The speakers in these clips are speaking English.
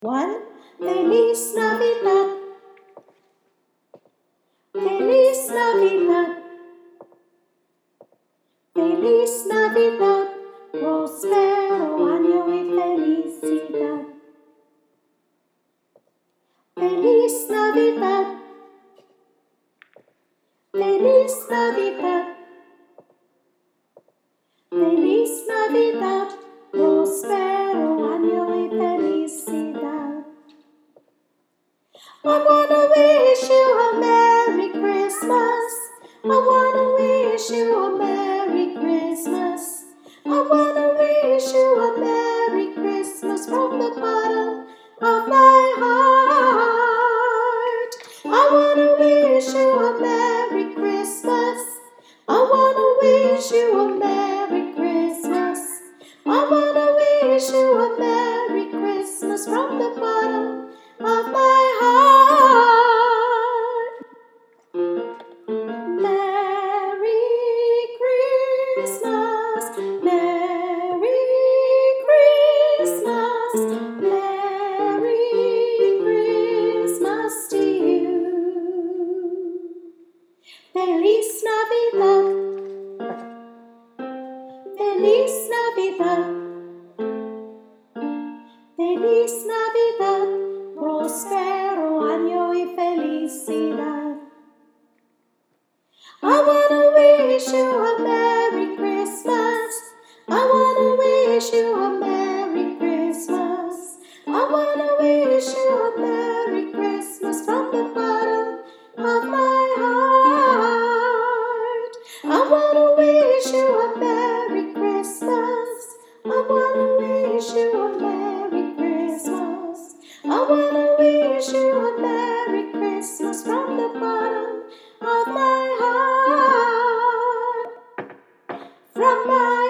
One, Feliz Navidad, Feliz Navidad, Feliz Navidad, prospero año y felicidad. Feliz Navidad, Feliz Navidad, Feliz Navidad, prospero año y felicidad. I wanna wish you a Merry Christmas. I wanna wish you a Merry Christmas. I wanna wish you a Merry Christmas from the bottom of my heart. I wanna wish you a Merry Christmas. I wanna wish you a Merry Christmas. I wanna wish you a Merry Christmas from the bottom of my heart. Merry Christmas, Merry Christmas, Merry Christmas to you. Feliz Navidad, Feliz Navidad, Feliz Navidad, prospero año y felicidad. I wanna wish you a Merry Christmas. I wanna wish you a Merry Christmas. I wanna wish you a Merry Christmas from the bottom of my heart. I wanna wish you a Merry Christmas. I wanna wish you a Merry Christmas. I wanna wish you a Merry Christmas from the bottom of my heart. From my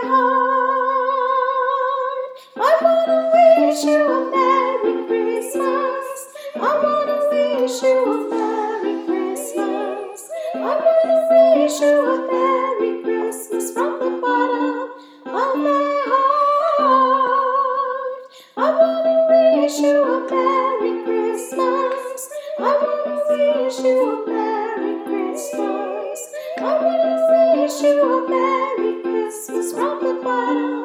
heart, I wanna wish you a Merry Christmas. I wanna wish you a Merry Christmas. I wanna wish you a Merry Christmas from the bottom of my heart. I wanna wish you a Merry Christmas. I wanna wish you a Merry Christmas. I wanna wish you a Merry Christmas from the bottom